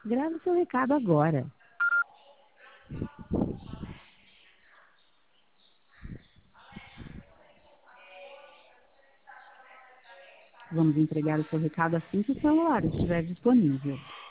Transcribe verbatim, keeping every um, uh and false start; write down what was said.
Grave seu recado agora. Vamos entregar o seu recado assim que o celular estiver disponível.